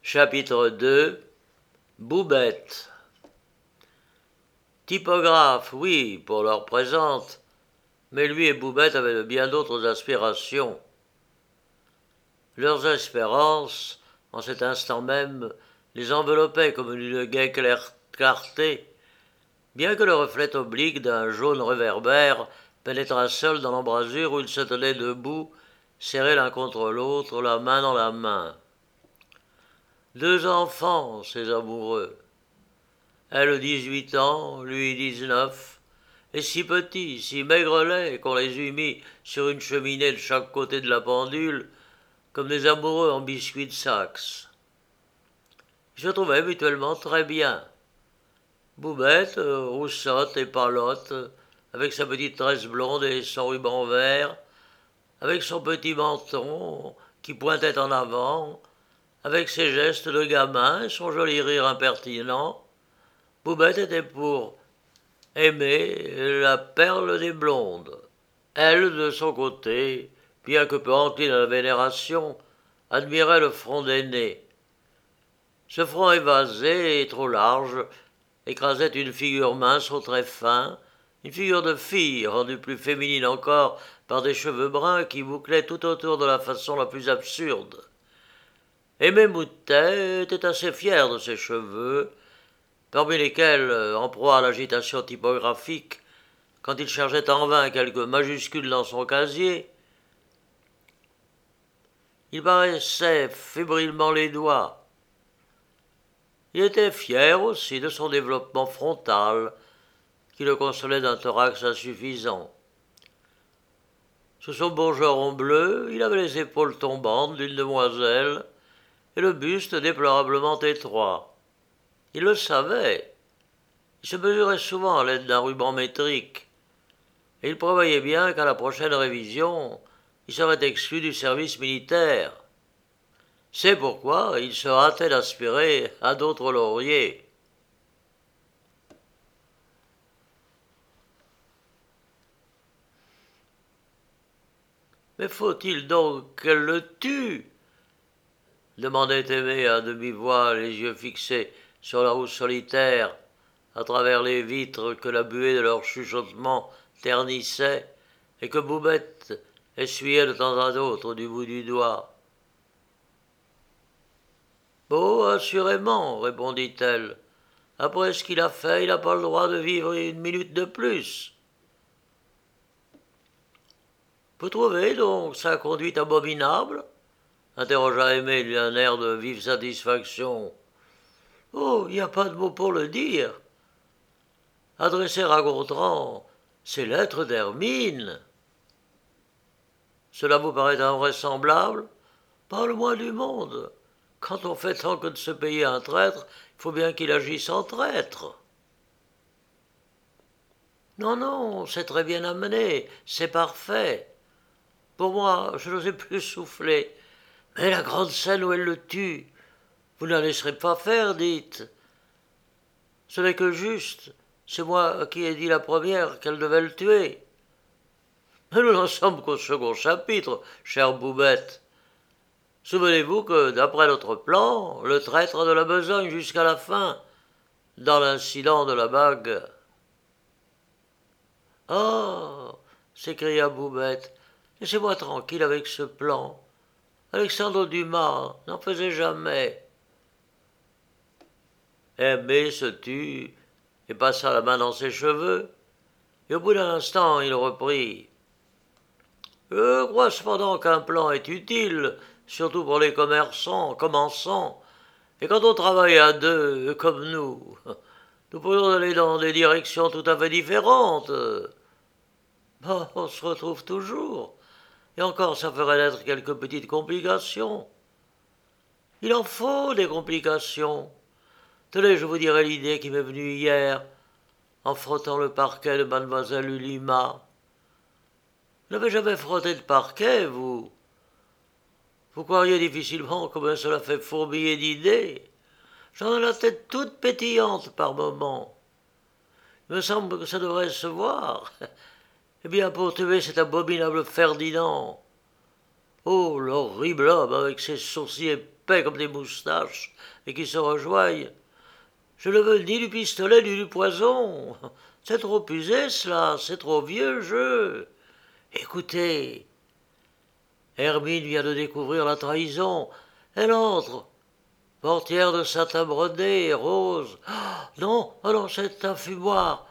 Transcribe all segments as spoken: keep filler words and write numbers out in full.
Chapitre deux. Boubette. Typographe, oui, pour l'heure présente, mais lui et Boubette avaient de bien d'autres aspirations. Leurs espérances, en cet instant même, les enveloppaient comme une gaie clarté, bien que le reflet oblique d'un jaune réverbère pénétrât seul dans l'embrasure où ils se tenaient debout, serrés l'un contre l'autre, la main dans la main. Deux enfants, ces amoureux. Elle dix-huit ans, lui dix-neuf, et si petits, si maigrelets qu'on les eût mis sur une cheminée de chaque côté de la pendule, comme des amoureux en biscuits de Saxe. Ils se trouvaient mutuellement très bien. Boubette, roussotte et palotte, avec sa petite tresse blonde et son ruban vert, avec son petit menton qui pointait en avant, avec ses gestes de gamin et son joli rire impertinent, Boubette était pour aimer la perle des blondes. Elle, de son côté, bien que peu encline à la vénération, admirait le front d'aîné. Ce front évasé et trop large écrasait une figure mince aux traits fins, une figure de fille rendue plus féminine encore par des cheveux bruns qui bouclaient tout autour de la façon la plus absurde. Aimé Moutet était assez fier de ses cheveux, parmi lesquels, en proie à l'agitation typographique, quand il cherchait en vain quelques majuscules dans son casier, il paraissait fébrilement les doigts. Il était fier aussi de son développement frontal, qui le consolait d'un thorax insuffisant. Sous son bourgeron bleu, il avait les épaules tombantes d'une demoiselle et le buste déplorablement étroit. Il le savait. Il se mesurait souvent à l'aide d'un ruban métrique, et il prévoyait bien qu'à la prochaine révision, il serait exclu du service militaire. C'est pourquoi il se hâtait d'aspirer à d'autres lauriers. Mais faut-il donc qu'elle le tue? Demandait Aimé à demi-voix, les yeux fixés sur la route solitaire, à travers les vitres que la buée de leur chuchotement ternissait et que Boubette essuyait de temps à autre du bout du doigt. Oh, assurément, répondit-elle. Après ce qu'il a fait, il n'a pas le droit de vivre une minute de plus. Vous trouvez donc sa conduite abominable? Interrogea Aimé d'un air de vive satisfaction. Oh, il n'y a pas de mots pour le dire. Adresser à Gontran ces lettres d'Hermine. Cela vous paraît invraisemblable? Pas le moins du monde. Quand on fait tant que de se payer un traître, il faut bien qu'il agisse en traître. Non, non, c'est très bien amené, c'est parfait. Pour moi, je n'osais plus souffler. Mais la grande scène où elle le tue, vous ne la laisserez pas faire, dites. Ce n'est que juste, c'est moi qui ai dit la première qu'elle devait le tuer. Mais nous n'en sommes qu'au second chapitre, chère Boubette. Souvenez-vous que, d'après notre plan, le traître de la besogne jusqu'à la fin, dans l'incident de la bague. Oh, s'écria Boubette, laissez-moi tranquille avec ce plan. Alexandre Dumas n'en faisait jamais. Aimé se tut et passa la main dans ses cheveux, et au bout d'un instant il reprit. Je crois cependant qu'un plan est utile, surtout pour les commerçants, commençants, et quand on travaille à deux, comme nous, nous pourrions aller dans des directions tout à fait différentes. Bon, on se retrouve toujours, et encore ça ferait naître quelques petites complications. Il en faut des complications. Tenez, je vous dirai l'idée qui m'est venue hier, en frottant le parquet de mademoiselle Ulima. Vous n'avez jamais frotté de parquet, vous? Vous croiriez difficilement combien cela fait fourmiller d'idées. J'en ai la tête toute pétillante par moments. Il me semble que ça devrait se voir. Eh bien, pour tuer cet abominable Ferdinand, Oh, l'horrible homme avec ses sourcils épais comme des moustaches et qui se rejoignent. Je ne veux ni du pistolet ni du poison. C'est trop usé, cela, c'est trop vieux jeu. Écoutez, Hermine vient de découvrir la trahison. Elle entre, portière de satin brodé, rose. Oh, non, oh non, c'est un fumoir.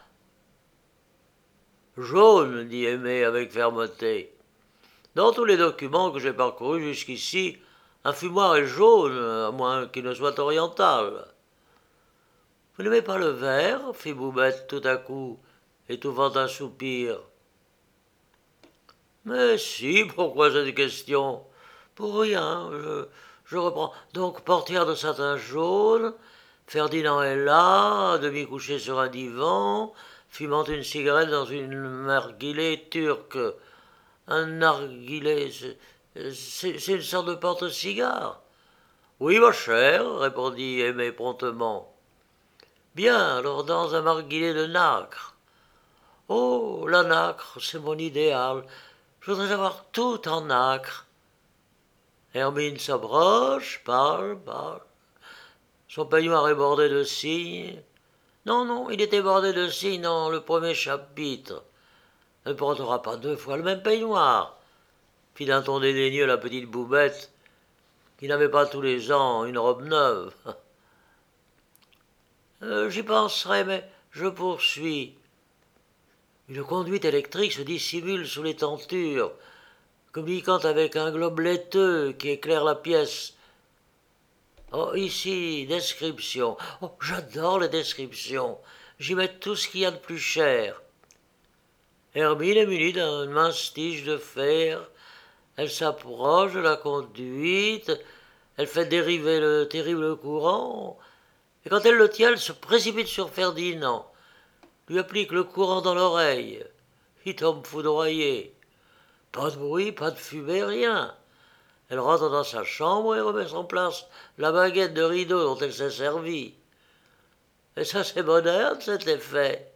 Jaune, dit Aimé avec fermeté. Dans tous les documents que j'ai parcourus jusqu'ici, un fumoir est jaune, à moins qu'il ne soit oriental. Vous n'aimez pas le vert fit Boubette tout à coup, étouffant un soupir. Mais si, pourquoi cette question? Pour rien, je, je reprends. Donc, portière de satin jaune, Ferdinand est là, à demi couché sur un divan, fumant une cigarette dans une narguilé turque. Un narguilé, c'est, c'est une sorte de porte-cigare. Oui, ma chère, répondit Aimé promptement. Bien, alors dans un narguilé de nacre. Oh, la nacre, c'est mon idéal. Je voudrais avoir tout en nacre. Hermine s'approche, parle, parle. Son peignoir est bordé de cygnes. Non, non, il était bordé de cygnes dans le premier chapitre. Elle ne portera pas deux fois le même peignoir, fit d'un ton dédaigneux la petite Boubette, qui n'avait pas tous les ans une robe neuve. Euh, j'y penserai, mais je poursuis. Une conduite électrique se dissimule sous les tentures, communiquant avec un globe laiteux qui éclaire la pièce. Oh, ici, description. Oh, j'adore les descriptions. J'y mets tout ce qu'il y a de plus cher. Hermine est munie d'une mince tige de fer. Elle s'approche de la conduite. Elle fait dériver le terrible courant. Et quand elle le tient, elle se précipite sur Ferdinand, lui applique le courant dans l'oreille. Il tombe foudroyé. Pas de bruit, pas de fumée, rien. Elle rentre dans sa chambre et remet en place la baguette de rideau dont elle s'est servie. Et ça, c'est moderne, cet effet.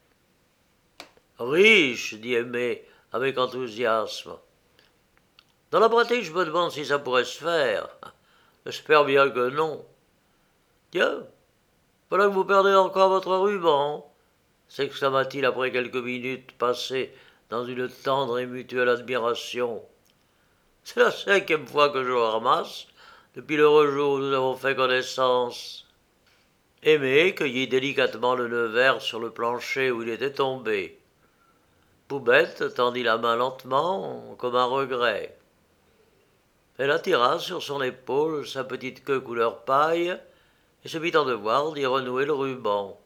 Riche, dit Aimé, avec enthousiasme. Dans la pratique, je me demande si ça pourrait se faire. J'espère bien que non. Tiens, voilà que vous perdez encore votre ruban, s'exclama-t-il après quelques minutes passées dans une tendre et mutuelle admiration. C'est la cinquième fois que je le ramasse, depuis le jour où nous avons fait connaissance. Aimé cueillit délicatement le nœud vert sur le plancher où il était tombé. Poubette tendit la main lentement, comme un regret. Elle attira sur son épaule sa petite queue couleur paille et se mit en devoir d'y renouer le ruban.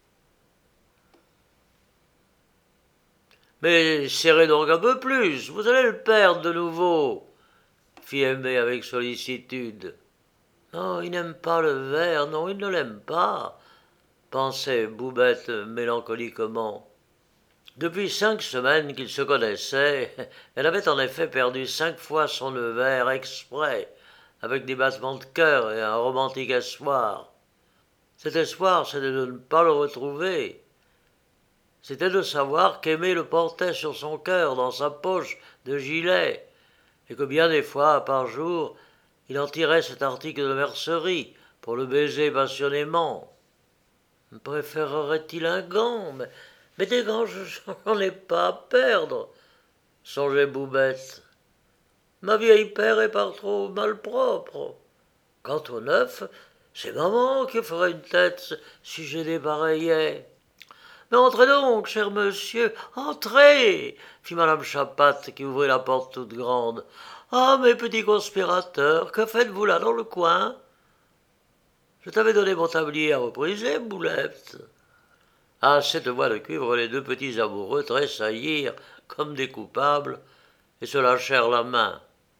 Mais serrez donc un peu plus, vous allez le perdre de nouveau, fit Aimé avec sollicitude. Non, il n'aime pas le vert, non, il ne l'aime pas, pensait Boubette mélancoliquement. Depuis cinq semaines qu'ils se connaissaient, elle avait en effet perdu cinq fois son nœud vert exprès, avec des battements de cœur et un romantique espoir. Cet espoir, c'était de ne pas le retrouver. C'était de savoir qu'Aimé le portait sur son cœur, dans sa poche de gilet, et que bien des fois, par jour, il en tirait cet article de mercerie pour le baiser passionnément. Préférerait-il un gant? Mais, mais des gants, je n'en ai pas à perdre, songeait Boubette. Ma vieille paire est par trop malpropre. Quant au neuf, c'est maman qui ferait une tête si je dépareillais. Mais entrez donc, cher monsieur, entrez, fit madame Chapat, qui ouvrit la porte toute grande. Ah, mes petits conspirateurs, que faites-vous là dans le coin? Je t'avais donné mon tablier à repriser, Boulette. À cette voix de cuivre, les deux petits amoureux tressaillirent comme des coupables et se lâchèrent la main.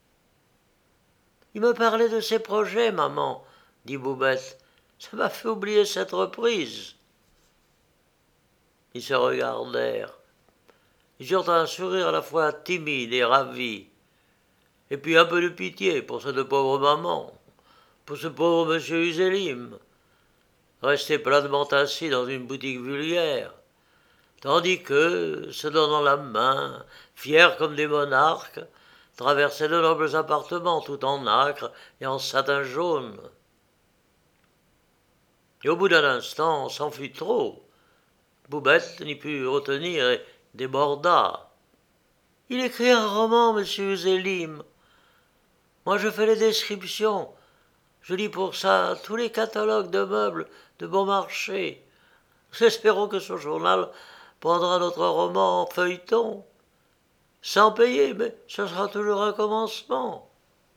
Il me parlait de ses projets, maman, dit Boubette. Ça m'a fait oublier cette reprise. Ils se regardèrent. Ils eurent un sourire à la fois timide et ravi, et puis un peu de pitié pour cette pauvre maman, pour ce pauvre monsieur Usélim, resté platement assis dans une boutique vulgaire, tandis que, se donnant la main, fiers comme des monarques, traversait de nobles appartements, tout en nacre et en satin jaune. Et au bout d'un instant, c'en fut trop. Boubette n'y put retenir et déborda. « Il écrit un roman, monsieur Zélim. Moi, je fais les descriptions. Je lis pour ça tous les catalogues de meubles de bon marché. Nous espérons que ce journal prendra notre roman en feuilleton. Sans payer, mais ce sera toujours un commencement. »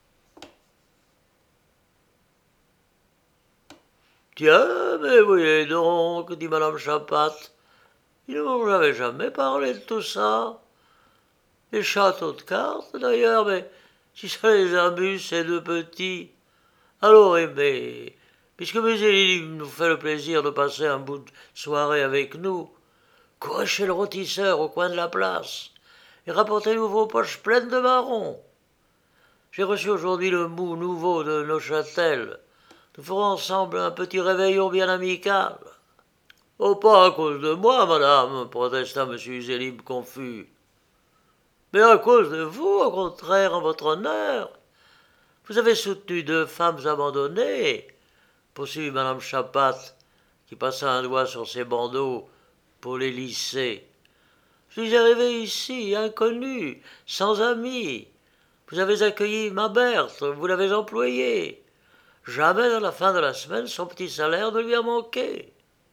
« Tiens, mais voyez donc, dit madame Chapat, ils ne m'ont jamais parlé de tout ça. Les châteaux de cartes, d'ailleurs, mais si ça les amuse, ces deux petits. Alors, aimé, puisque M. Zélim nous fait le plaisir de passer un bout de soirée avec nous, courez chez le rôtisseur au coin de la place et rapportez-nous vos poches pleines de marrons. J'ai reçu aujourd'hui le mou nouveau de Neuchâtel. Nous ferons ensemble un petit réveillon bien amical. »« Oh, pas à cause de moi, madame, protesta M. Zélim confus. Mais à cause de vous, au contraire, en votre honneur. Vous avez soutenu deux femmes abandonnées, poursuivit madame Chapat, qui passa un doigt sur ses bandeaux pour les lisser. Je suis arrivé ici, inconnu, sans amis. Vous avez accueilli ma Berthe, vous l'avez employée. Jamais à la fin de la semaine son petit salaire ne lui a manqué. »«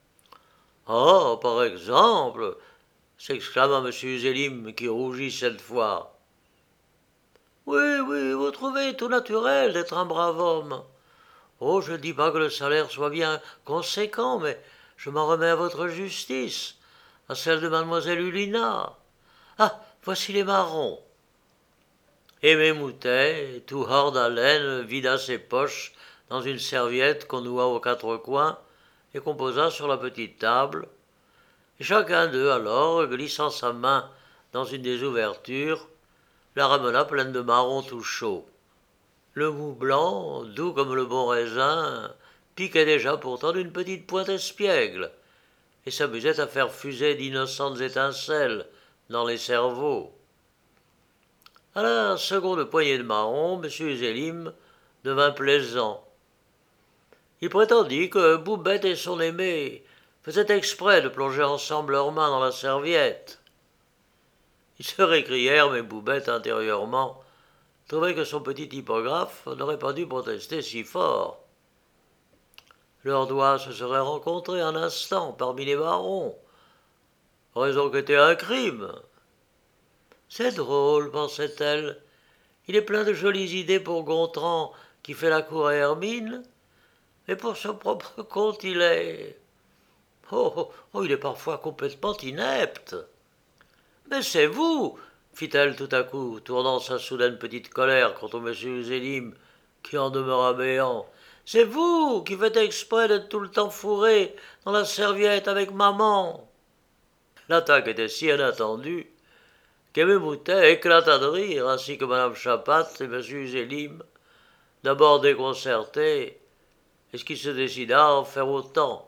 Oh, par exemple, s'exclama M. Zélim, qui rougit cette fois. « Oui, oui, vous trouvez tout naturel d'être un brave homme. Oh, je ne dis pas que le salaire soit bien conséquent, mais je m'en remets à votre justice, à celle de mademoiselle Hulina. Ah, voici les marrons. » Aimé Moutet, tout hors d'haleine, vida ses poches dans une serviette qu'on noua aux quatre coins et qu'on posa sur la petite table, et chacun d'eux alors, glissant sa main dans une des ouvertures, la ramena pleine de marrons tout chauds. Le mou blanc, doux comme le bon raisin, piquait déjà pourtant d'une petite pointe espiègle, et s'amusait à faire fuser d'innocentes étincelles dans les cerveaux. À la seconde poignée de marrons, M. Zélim devint plaisant. Il prétendit que Boubette et son aimé faisaient exprès de plonger ensemble leurs mains dans la serviette. Ils se récrièrent, mais Boubette, intérieurement, trouvait que son petit typographe n'aurait pas dû protester si fort. Leurs doigts se seraient rencontrés un instant parmi les marrons. Aurait donc été un crime. C'est drôle, pensait-elle. Il est plein de jolies idées pour Gontran, qui fait la cour à Hermine, mais pour son propre compte, il est... Oh, oh, oh, il est parfois complètement inepte. Mais c'est vous, fit-elle tout à coup, tournant sa soudaine petite colère contre M. Zélim, qui en demeura béant. C'est vous qui faites exprès d'être tout le temps fourré dans la serviette avec maman. L'attaque était si inattendue qu'Aimé Moutet éclata de rire, ainsi que madame Chapat et M. Zélim, d'abord déconcertés, et ce qui se décida à en faire autant.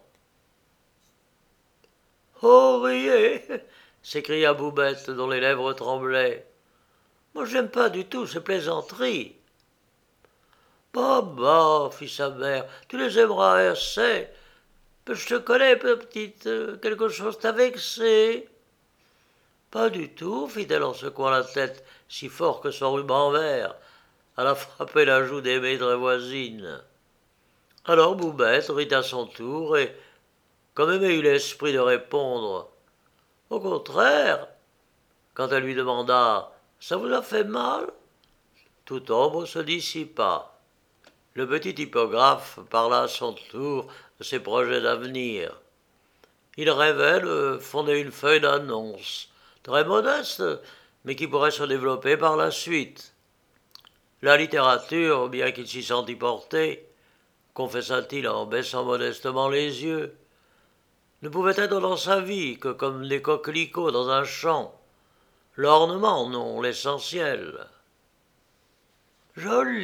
« Oh, riez !» s'écria Boubette, dont les lèvres tremblaient. « Moi, j'aime pas du tout ces plaisanteries. »« Bah, bah, fit sa mère, tu les aimeras assez. Mais je te connais, petite, quelque chose t'a vexé. »« Pas du tout, fit-elle en secouant la tête si fort que son ruban vert alla frapper la joue d'Aimé très voisine. Alors Boubette rit à son tour et, comme Aimé eut l'esprit de répondre, « Au contraire, quand elle lui demanda « Ça vous a fait mal ?» toute ombre se dissipa. Le petit typographe parla à son tour de ses projets d'avenir. Il rêvait de fonder une feuille d'annonce, très modeste, mais qui pourrait se développer par la suite. La littérature, bien qu'il s'y sentît porté, confessa-t-il en baissant modestement les yeux, ne pouvait être dans sa vie que comme des coquelicots dans un champ, l'ornement, non l'essentiel. « Joli !»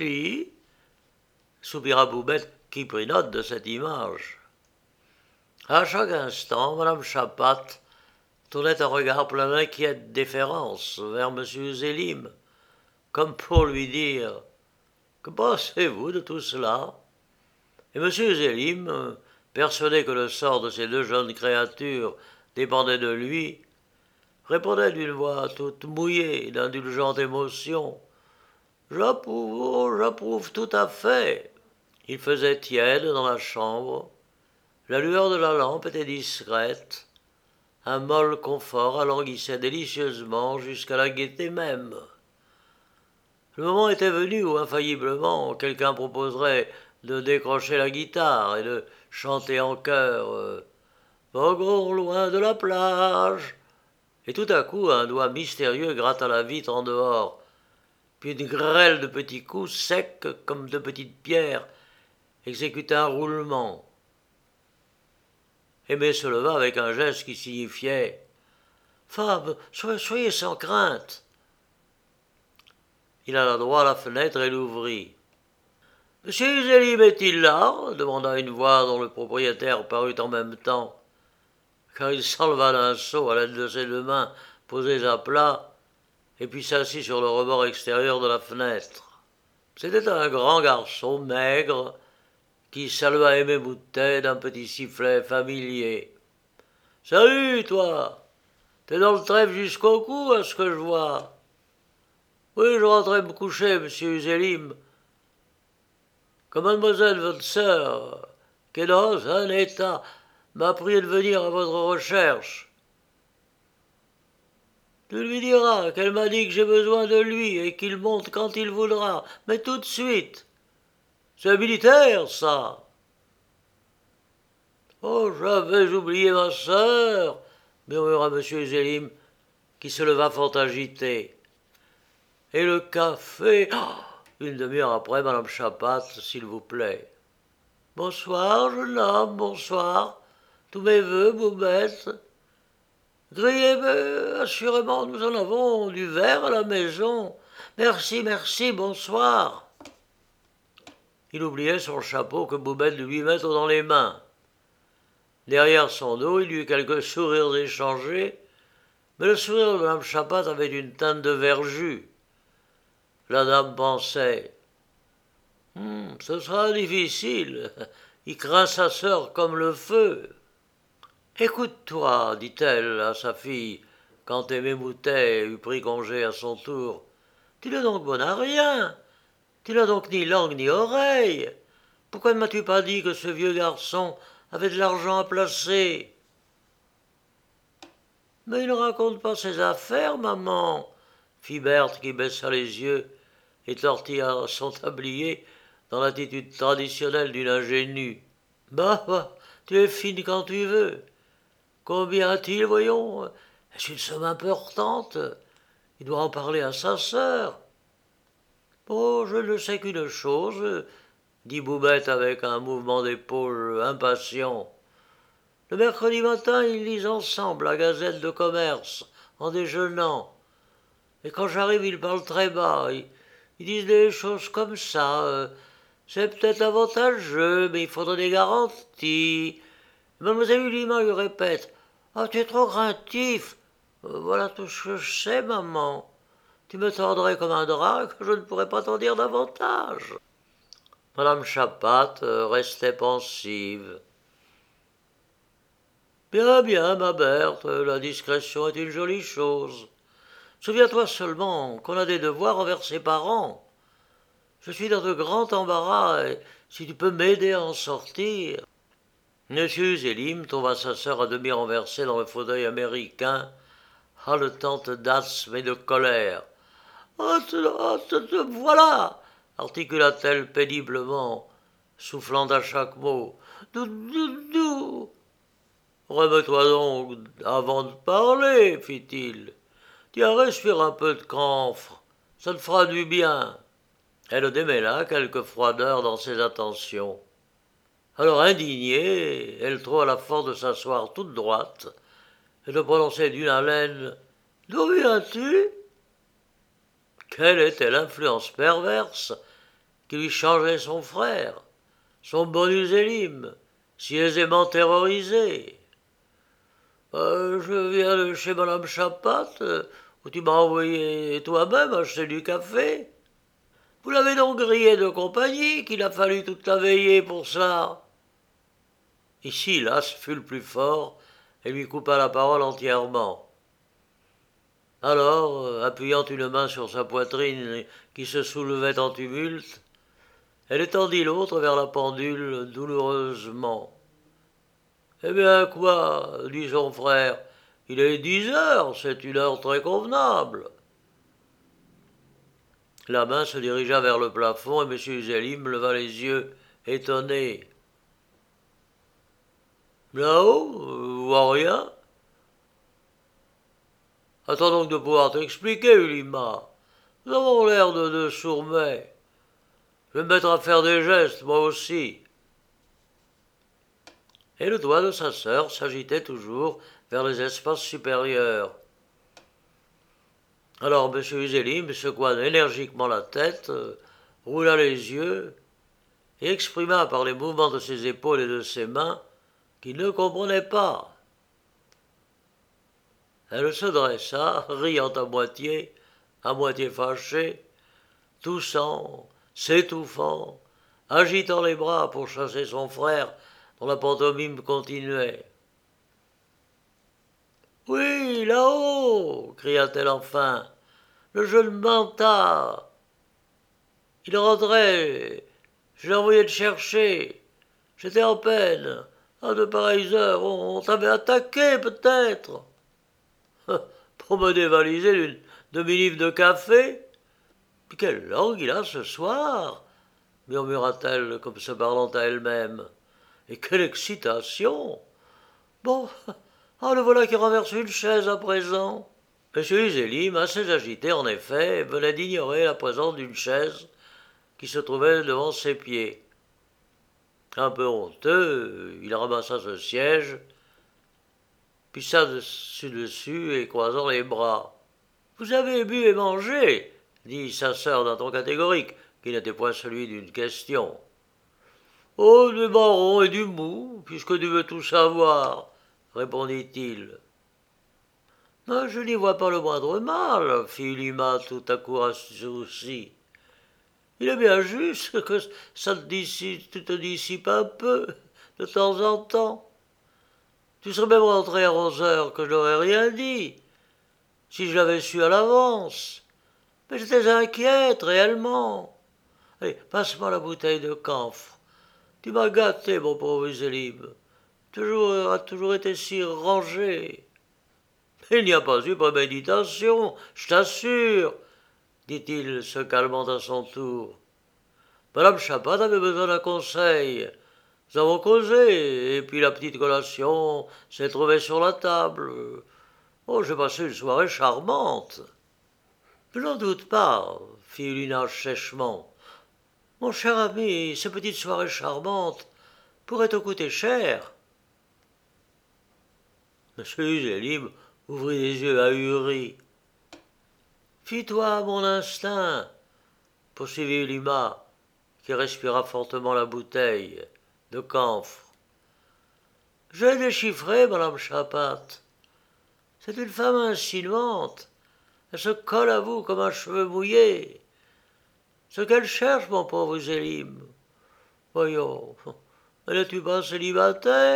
soupira Boubette, qui prit note de cette image. À chaque instant, madame Chapat tournait un regard plein d'inquiète déférence vers M. Zélim, comme pour lui dire « Que pensez-vous de tout cela ?» Et M. Zélim, persuadé que le sort de ces deux jeunes créatures dépendait de lui, répondait d'une voix toute mouillée d'indulgente émotion « J'approuve, oh, j'approuve tout à fait !» Il faisait tiède dans la chambre, la lueur de la lampe était discrète, un molle confort alanguissait délicieusement jusqu'à la gaieté même. Le moment était venu où, infailliblement, quelqu'un proposerait de décrocher la guitare et de chanter en chœur euh, « Voguons loin de la plage !» Et tout à coup, un doigt mystérieux gratta la vitre en dehors, puis une grêle de petits coups secs comme de petites pierres exécuta un roulement. Aimé se leva avec un geste qui signifiait « Femme, soyez, soyez sans crainte !» Il alla droit à la fenêtre et l'ouvrit. « Monsieur Zélim est-il là ?» demanda une voix dont le propriétaire parut en même temps, car il s'enleva d'un saut à l'aide de ses deux mains posées à plat, et puis s'assit sur le rebord extérieur de la fenêtre. C'était un grand garçon maigre, qui salua Aimé Moutet d'un petit sifflet familier. « Salut, toi! T'es dans le trèfle jusqu'au cou, à ce que je vois. »« Oui, je rentrais me coucher, monsieur Zélim. Que mademoiselle, votre sœur, qui est dans un état, m'a prié de venir à votre recherche. Tu lui diras qu'elle m'a dit que j'ai besoin de lui et qu'il monte quand il voudra, mais tout de suite. C'est militaire, ça. » « Oh, j'avais oublié ma sœur, » murmura M. Zélim, qui se leva fort agité. « Et le café oh, une demi-heure après, Madame Chapat, s'il vous plaît. »« Bonsoir, jeune homme, bonsoir. Tous mes vœux, Boubette. Grillez, mais assurément, nous en avons du verre à la maison. Merci, merci, bonsoir. » Il oubliait son chapeau que Boubette lui mit dans les mains. Derrière son dos, il y eut quelques sourires échangés, mais le sourire de Mme Chapat avait une teinte de verjus. La dame pensait hm, « Ce sera difficile, il craint sa sœur comme le feu. »« Écoute-toi, dit-elle à sa fille, quand Aimé Moutet eut pris congé à son tour. Tu n'es donc bonne à rien, tu n'as donc ni langue ni oreille. Pourquoi ne m'as-tu pas dit que ce vieux garçon avait de l'argent à placer ? » ?»« Mais il ne raconte pas ses affaires, maman, » fit Berthe qui baissa les yeux et tortilla son tablier dans l'attitude traditionnelle d'une ingénue. « Bah, bah, tu es fine quand tu veux. Combien a-t-il, voyons ? Est-ce une somme importante ? Il doit en parler à sa sœur. »« Oh, je ne sais qu'une chose, » dit Boubette avec un mouvement d'épaule impatient. « Le mercredi matin, ils lisent ensemble la Gazette de commerce, en déjeunant. Et quand j'arrive, ils parlent très bas. Ils, ils disent des choses comme ça. Euh, c'est peut-être avantageux, mais il faudrait des garanties. Mademoiselle Ulima lui répète « Ah, tu es trop craintif. Euh, voilà tout ce que je sais, maman. Tu me tordrais comme un drap que je ne pourrais pas t'en dire davantage. » Madame Chapat euh, restait pensive. « Bien, bien, ma Berthe, la discrétion est une jolie chose. Souviens-toi seulement qu'on a des devoirs envers ses parents. Je suis dans de grands embarras, et si tu peux m'aider à en sortir. » Monsieur Zélim trouva sa sœur à demi renversée dans le fauteuil américain, haletante d'asthme et de colère. « Ah, te, ah, te, te voilà !» articula-t-elle péniblement, soufflant à chaque mot. « Dou, dou, dou !»« Remets-toi donc avant de parler, fit-il. Tiens, respire un peu de camphre, ça te fera du bien. » Elle démêla quelque froideur dans ses attentions. Alors indignée, elle trouva la force de s'asseoir toute droite et de prononcer d'une haleine « D'où viens-tu » Quelle était l'influence perverse qui lui changeait son frère, son bon Zélim, si aisément terrorisé. Euh, « Je viens de chez Madame Chapat, où tu m'as envoyé toi-même acheter du café. Vous l'avez donc grillé de compagnie, qu'il a fallu toute la veillée pour cela. » Ici, Las fut le plus fort et lui coupa la parole entièrement. Alors, euh, appuyant une main sur sa poitrine qui se soulevait en tumulte, elle étendit l'autre vers la pendule douloureusement. « Eh bien quoi, dit son frère, il est dix heures, c'est une heure très convenable. » La main se dirigea vers le plafond et M. Zélim leva les yeux, étonné. « Là-haut, vous vois rien ? » « Attends donc de pouvoir t'expliquer, Ulima. Nous avons l'air de deux sourds-muets. Je vais me mettre à faire des gestes, moi aussi. » Et le doigt de sa sœur s'agitait toujours vers les espaces supérieurs. Alors M. Zélim secoua énergiquement la tête, roula les yeux et exprima par les mouvements de ses épaules et de ses mains qu'il ne comprenait pas. Elle se dressa, riant à moitié, à moitié fâchée, toussant, s'étouffant, agitant les bras pour chasser son frère dont la pantomime continuait. « Oui, là-haut » cria-t-elle enfin, « le jeune Manta. Il rentrait, je l'ai envoyé le chercher. J'étais en peine. À de pareilles heures, on, on t'avait attaqué peut-être. » « Pour me dévaliser d'une demi-livre de café ? Puis quelle langue il a ce soir » murmura-t-elle comme se parlant à elle-même. « Et quelle excitation ! Bon, ah, le voilà qui renverse une chaise à présent. » M. Zélim, assez agité en effet, venait d'ignorer la présence d'une chaise qui se trouvait devant ses pieds. Un peu honteux, il ramassa ce siège, pissa dessus-dessus et croisant les bras. « Vous avez bu et mangé » dit sa sœur d'un ton catégorique, qui n'était point celui d'une question. « Oh, du marron et du mou, puisque tu veux tout savoir, » répondit-il. « Mais je n'y vois pas le moindre mal, » fit Ulima tout à coup rassourcie. « Il est bien juste que ça te dissipe, tu te dissipes un peu, de temps en temps. Tu serais même rentré à onze heures que je n'aurais rien dit, si je l'avais su à l'avance. Mais j'étais inquiète, réellement. Allez, passe-moi la bouteille de camphre. Tu m'as gâté, mon pauvre Zélim. Toujours, a toujours été si rangé. » « Il n'y a pas eu préméditation, je t'assure, » dit-il, se calmant à son tour. « Madame Chapat avait besoin d'un conseil. Nous avons causé, et puis la petite collation s'est trouvée sur la table. Oh, j'ai passé une soirée charmante. »« Je n'en doute pas, » fit Ulina sèchement. « Mon cher ami, ces petites soirées charmantes pourraient te coûter cher. » M. Zélim ouvrit les yeux ahuris. « Fie-toi à mon instinct, » poursuivit Ulima, qui respira fortement la bouteille de camphre. « J'ai déchiffré madame Chapat. C'est une femme insinuante. Elle se colle à vous comme un cheveu mouillé. Ce qu'elle cherche, mon pauvre Zélim. Voyons, n'es-tu pas célibataire ?»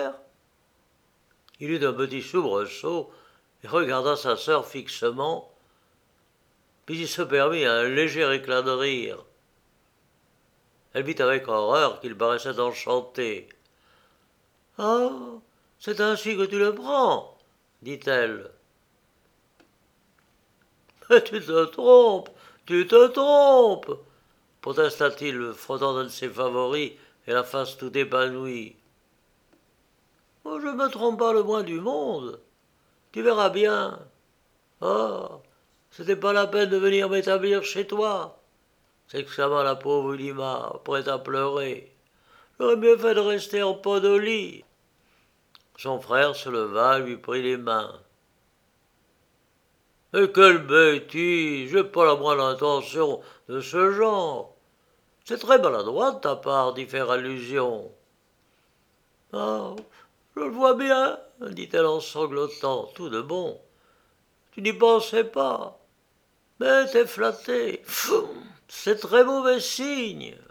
Il eut un petit soubresaut et regarda sa sœur fixement, puis il se permit un léger éclat de rire. Elle vit avec horreur qu'il paraissait enchanté. « Ah, c'est ainsi que tu le prends, » dit-elle. « Mais tu te trompes, tu te trompes, » protesta-t-il, frottant un de ses favoris et la face tout épanouie. « Oh, je ne me trompe pas le moins du monde. Tu verras bien. Ah, c'était pas la peine de venir m'établir chez toi, » s'exclama la pauvre Ulima, prête à pleurer. « J'aurais mieux fait de rester en Podolie. » Son frère se leva et lui prit les mains. « Mais quelle bêtise, j'ai pas la moindre intention de ce genre. C'est très maladroit de ta part d'y faire allusion. »« Ah, je le vois bien, » dit-elle en sanglotant, tout de bon. « Tu n'y pensais pas. Mais t'es flatté. Fou ! C'est très mauvais signe.